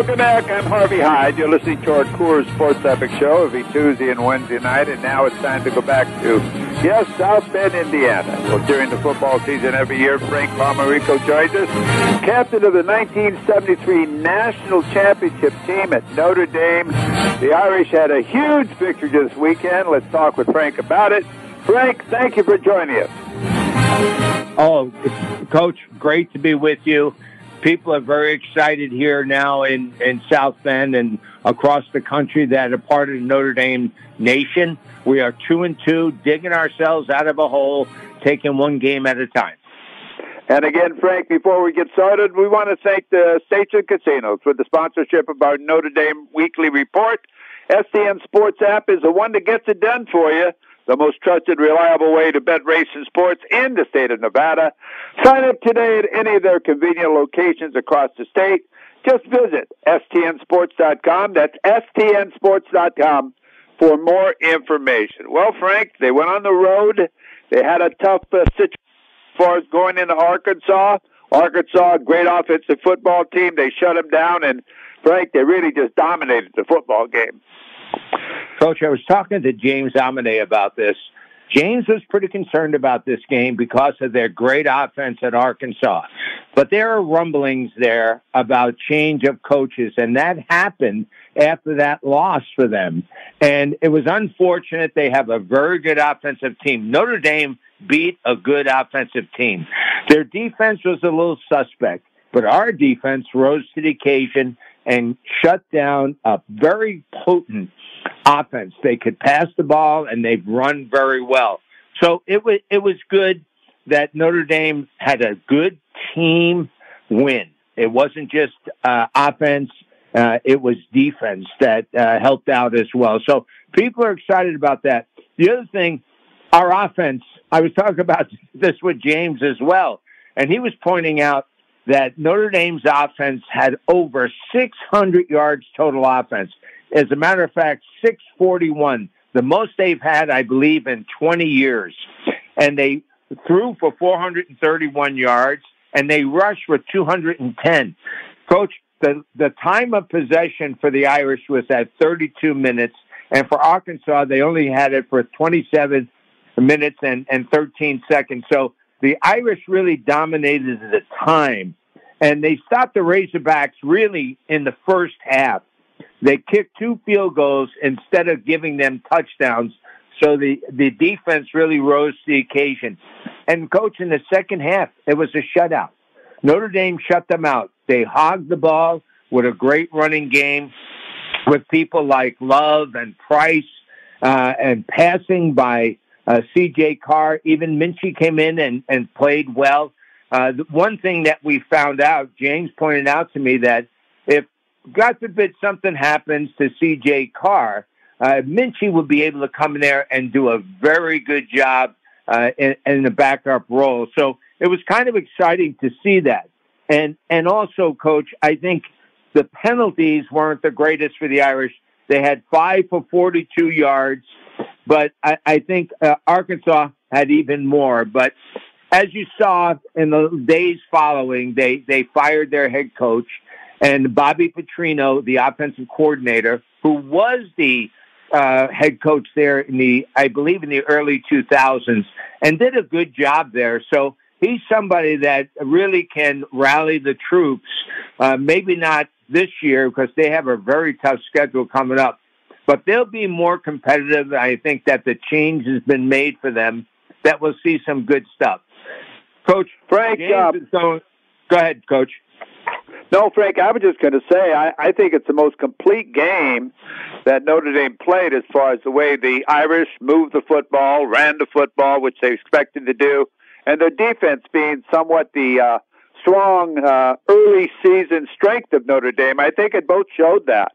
Welcome back. I'm Harvey Hyde. You're listening to our Coors Sports Epic Show every Tuesday and Wednesday night, and now it's time to go back to, yes, South Bend, Indiana. Well, during the football season every year, Frank Pomerico joins us, captain of the 1973 National Championship team at Notre Dame. The Irish had a huge victory this weekend. Let's talk with Frank about it. Frank, thank you for joining us. Oh, Coach, great to be with you. People are very excited here now in South Bend and across the country that are part of the Notre Dame Nation. We are 2-2, digging ourselves out of a hole, taking one game at a time. And again, Frank, before we get started, we want to thank the Station Casinos for the sponsorship of our Notre Dame Weekly Report. STN Sports app is the one that gets it done for you. The most trusted, reliable way to bet racing sports in the state of Nevada. Sign up today at any of their convenient locations across the state. Just visit stnsports.com. That's stnsports.com for more information. Well, Frank, they went on the road. They had a tough situation as far as going into Arkansas. Arkansas, great offensive football team. They shut them down, and, Frank, they really just dominated the football game. Coach, I was talking to James Amine about this. James was pretty concerned about this game because of their great offense at Arkansas. But there are rumblings there about change of coaches, and that happened after that loss for them. And it was unfortunate. They have a very good offensive team. Notre Dame beat a good offensive team. Their defense was a little suspect, but our defense rose to the occasion and shut down a very potent offense. They could pass the ball, and they've run very well. So it was good that Notre Dame had a good team win. It wasn't just offense. It was defense that helped out as well. So people are excited about that. The other thing, our offense, I was talking about this with James as well, and he was pointing out that Notre Dame's offense had over 600 yards total offense. As a matter of fact, 641, the most they've had, I believe, in 20 years. And they threw for 431 yards, and they rushed for 210. Coach, the time of possession for the Irish was at 32 minutes, and for Arkansas, they only had it for 27 minutes and 13 seconds. So the Irish really dominated the time, and they stopped the Razorbacks really in the first half. They kicked 2 field goals instead of giving them touchdowns, so the defense really rose to the occasion. And, Coach, in the second half, it was a shutout. Notre Dame shut them out. They hogged the ball with a great running game with people like Love and Price and passing by C.J. Carr. Even Minchie came in and played well. The one thing that we found out, James pointed out to me that if, God forbid, something happens to C.J. Carr, Minchie will be able to come in there and do a very good job in the backup role. So it was kind of exciting to see that. And also, Coach, I think the penalties weren't the greatest for the Irish. They had 5 for 42 yards, but I think Arkansas had even more. But as you saw in the days following, they fired their head coach. And Bobby Petrino, the offensive coordinator, who was the head coach there I believe in the early 2000s, and did a good job there. So he's somebody that really can rally the troops. Maybe not this year because they have a very tough schedule coming up, but they'll be more competitive. I think that the change has been made for them, that we'll see some good stuff. Coach Frank, go ahead, Coach. No, Frank, I was just going to say, I think it's the most complete game that Notre Dame played as far as the way the Irish moved the football, ran the football, which they expected to do, and their defense being somewhat the strong early season strength of Notre Dame. I think it both showed that.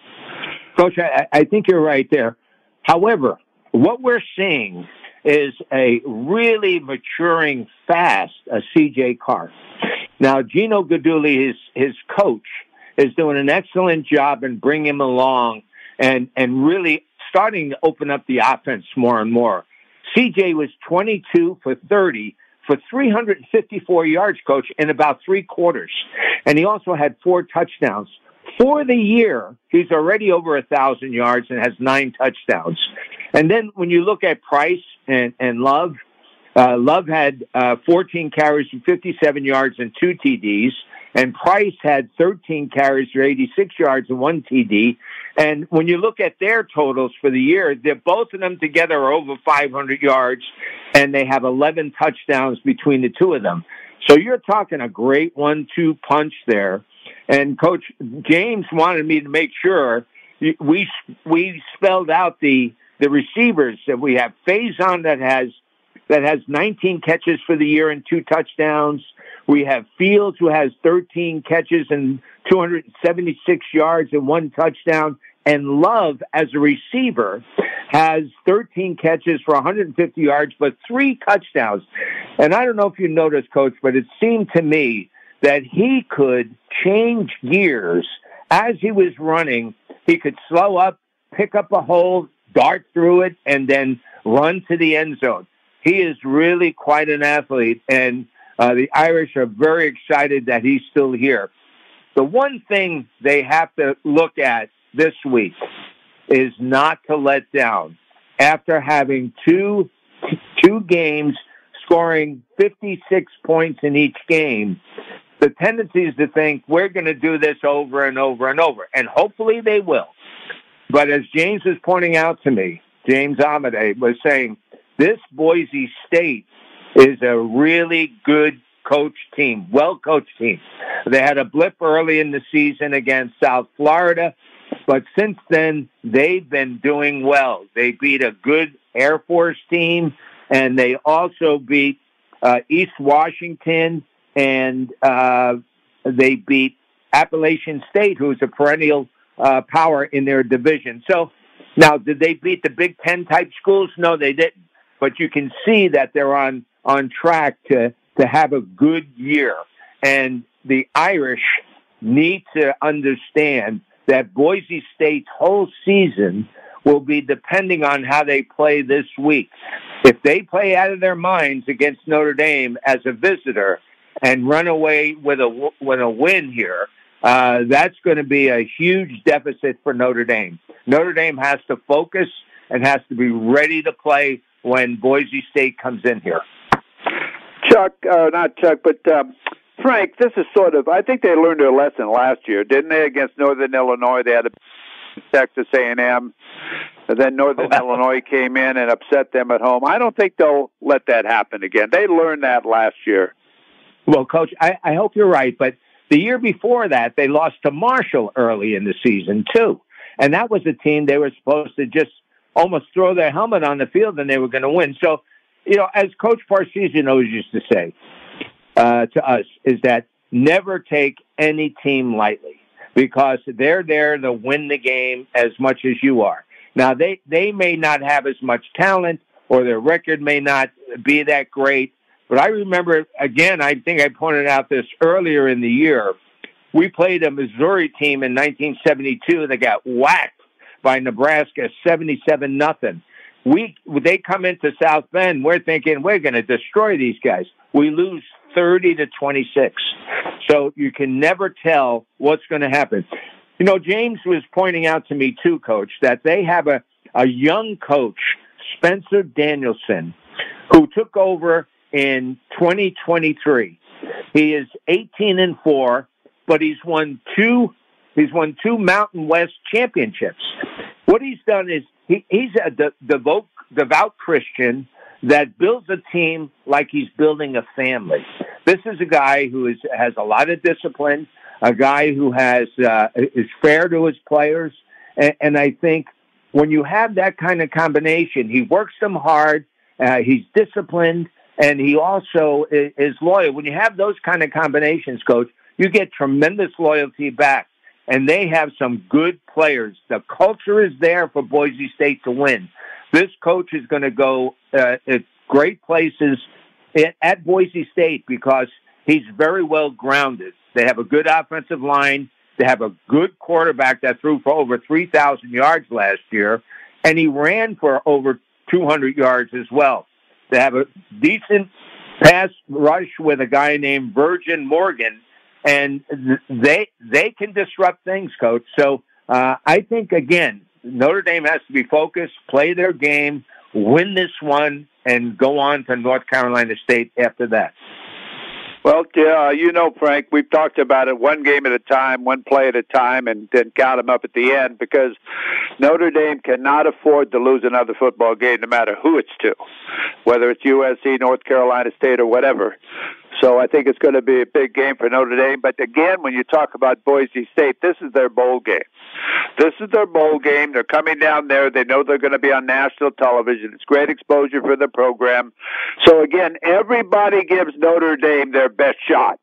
Coach, I think you're right there. However, what we're seeing is a really maturing fast C.J. Carr. Now, Gino Guidugli, his coach, is doing an excellent job in bringing him along and really starting to open up the offense more and more. CJ was 22 for 30 for 354 yards, Coach, in about 3 quarters. And he also had 4 touchdowns. For the year, he's already over 1,000 yards and has 9 touchdowns. And then when you look at Price and Love, Love had 14 carries for 57 yards and 2 TDs. And Price had 13 carries for 86 yards and 1 TD. And when you look at their totals for the year, they're both of them together are over 500 yards, and they have 11 touchdowns between the two of them. So you're talking a great 1-2 punch there. And Coach James wanted me to make sure we spelled out the receivers that we have. Faison that has 19 catches for the year and 2 touchdowns. We have Fields, who has 13 catches and 276 yards and 1 touchdown. And Love, as a receiver, has 13 catches for 150 yards, but 3 touchdowns. And I don't know if you noticed, Coach, but it seemed to me that he could change gears as he was running. He could slow up, pick up a hole, dart through it, and then run to the end zone. He is really quite an athlete, and the Irish are very excited that he's still here. The one thing they have to look at this week is not to let down. After having two games scoring 56 points in each game, the tendency is to think we're going to do this over and over and over, and hopefully they will. But as James was pointing out to me, James Amedee was saying, this Boise State is a really good coach team, well-coached team. They had a blip early in the season against South Florida, but since then, they've been doing well. They beat a good Air Force team, and they also beat East Washington, and they beat Appalachian State, who's a perennial power in their division. So, now, did they beat the Big Ten type schools? No, they didn't. But you can see that they're on track to have a good year. And the Irish need to understand that Boise State's whole season will be depending on how they play this week. If they play out of their minds against Notre Dame as a visitor and run away with a win here, that's going to be a huge deficit for Notre Dame. Notre Dame has to focus and has to be ready to play when Boise State comes in here. Frank, this is I think they learned their lesson last year, didn't they, against Northern Illinois? They had a Texas A&M, and then Northern Illinois came in and upset them at home. I don't think they'll let that happen again. They learned that last year. Well, Coach, I hope you're right, but the year before that, they lost to Marshall early in the season, too. And that was a team they were supposed to just almost throw their helmet on the field and they were going to win. So, as Coach Parseghian always used to say to us, is that never take any team lightly because they're there to win the game as much as you are. Now, they may not have as much talent or their record may not be that great, but I remember, again, I think I pointed out this earlier in the year, we played a Missouri team in 1972 that got whacked by Nebraska 77-0. They come into South Bend, we're thinking we're going to destroy these guys. We lose 30-26. So you can never tell what's going to happen. James was pointing out to me too, Coach, that they have a young coach, Spencer Danielson, who took over in 2023. He is 18-4, but he's won two Mountain West championships. What he's done is he's a devout Christian that builds a team like he's building a family. This is a guy who has a lot of discipline, a guy who is fair to his players, and I think when you have that kind of combination, he works them hard, he's disciplined, and he also is loyal. When you have those kind of combinations, Coach, you get tremendous loyalty back. And they have some good players. The culture is there for Boise State to win. This coach is going to go at great places at Boise State because he's very well grounded. They have a good offensive line. They have a good quarterback that threw for over 3,000 yards last year, and he ran for over 200 yards as well. They have a decent pass rush with a guy named Virgin Morgan, and they can disrupt things, Coach. So I think, again, Notre Dame has to be focused, play their game, win this one, and go on to North Carolina State after that. Well, you know, Frank, we've talked about it one game at a time, one play at a time, and then count them up at the end, because Notre Dame cannot afford to lose another football game no matter who it's to, whether it's USC, North Carolina State, or whatever. So I think it's going to be a big game for Notre Dame. But again, when you talk about Boise State, this is their bowl game. This is their bowl game. They're coming down there. They know they're going to be on national television. It's great exposure for the program. So again, everybody gives Notre Dame their best shot.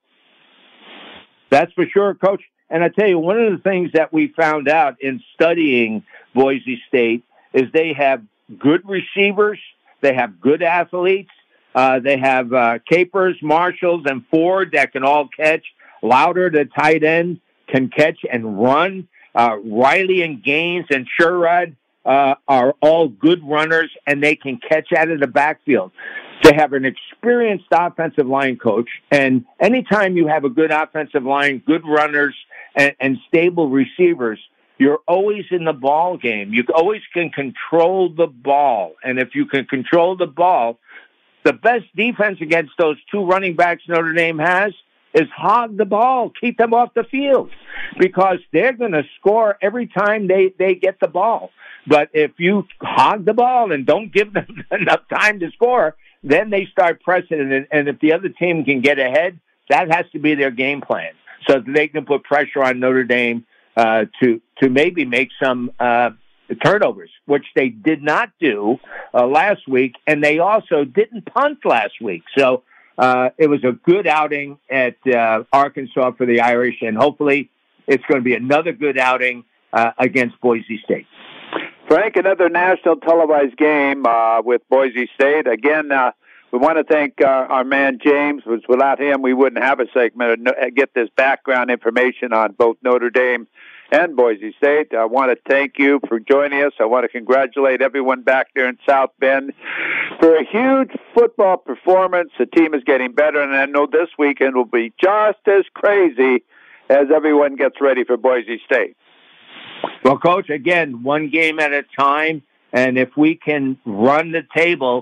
That's for sure, Coach. And I tell you, one of the things that we found out in studying Boise State is they have good receivers. They have good athletes. They have Capers, Marshalls, and Ford that can all catch. Louder, the tight end, can catch and run. Riley and Gaines and Sherrod are all good runners, and they can catch out of the backfield. They have an experienced offensive line coach, and anytime you have a good offensive line, good runners, and stable receivers, you're always in the ball game. You always can control the ball, and if you can control the ball, the best defense against those two running backs Notre Dame has is hog the ball, keep them off the field, because they're going to score every time they get the ball. But if you hog the ball and don't give them enough time to score, then they start pressing it. And if the other team can get ahead, that has to be their game plan, so that they can put pressure on Notre Dame to maybe make some turnovers, which they did not do last week, and they also didn't punt last week. So it was a good outing at Arkansas for the Irish, and hopefully it's going to be another good outing against Boise State. Frank, another national televised game with Boise State. Again, we want to thank our man James, because without him we wouldn't have a segment and get this background information on both Notre Dame and Boise State. I want to thank you for joining us. I want to congratulate everyone back there in South Bend for a huge football performance. The team is getting better, and I know this weekend will be just as crazy as everyone gets ready for Boise State. Well, Coach, again, one game at a time, and if we can run the table,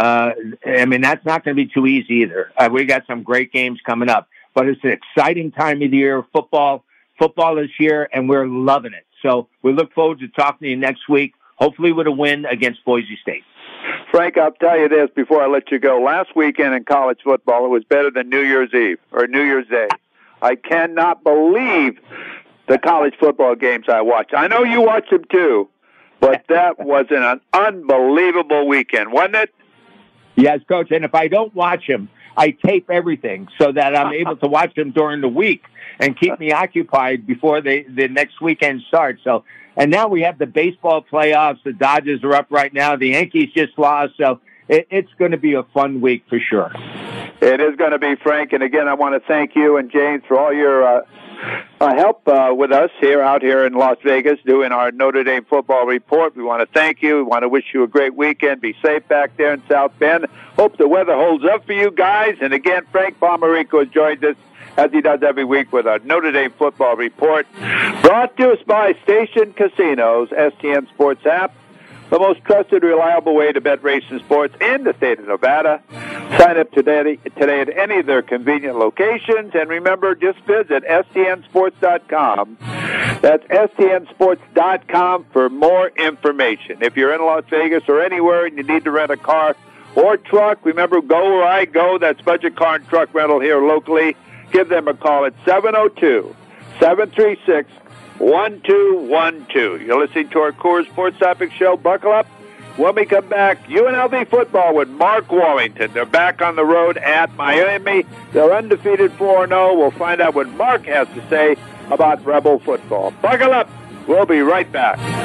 I mean, that's not going to be too easy either. We got some great games coming up, but it's an exciting time of the year. Football is here, and we're loving it. So we look forward to talking to you next week, hopefully with a win against Boise State. Frank, I'll tell you this before I let you go. Last weekend in college football, it was better than New Year's Eve or New Year's Day. I cannot believe the college football games I watched. I know you watched them too, but that was an unbelievable weekend, wasn't it? Yes, Coach, and if I don't watch them, I tape everything so that I'm able to watch them during the week and keep me occupied before the next weekend starts. So, and now we have the baseball playoffs. The Dodgers are up right now. The Yankees just lost. So it's going to be a fun week for sure. It is going to be, Frank. And again, I want to thank you and James for all your help with us out here in Las Vegas doing our Notre Dame football report. We want to thank you. We want to wish you a great weekend. Be safe back there in South Bend. Hope the weather holds up for you guys. And again, Frank Pomerico has joined us, as he does every week, with our Notre Dame football report. Brought to us by Station Casinos, STN Sports app, the most trusted, reliable way to bet racing sports in the state of Nevada. Sign up today at any of their convenient locations. And remember, just visit stnsports.com. That's stnsports.com for more information. If you're in Las Vegas or anywhere and you need to rent a car or truck, remember, go where I go. That's Budget Car and Truck Rental here locally. Give them a call at 702-736-1212. You're listening to our Coors Sports Topic Show. Buckle up. When we come back, UNLV football with Mark Wallington. They're back on the road at Miami. They're undefeated 4-0. We'll find out what Mark has to say about Rebel football. Buckle up. We'll be right back.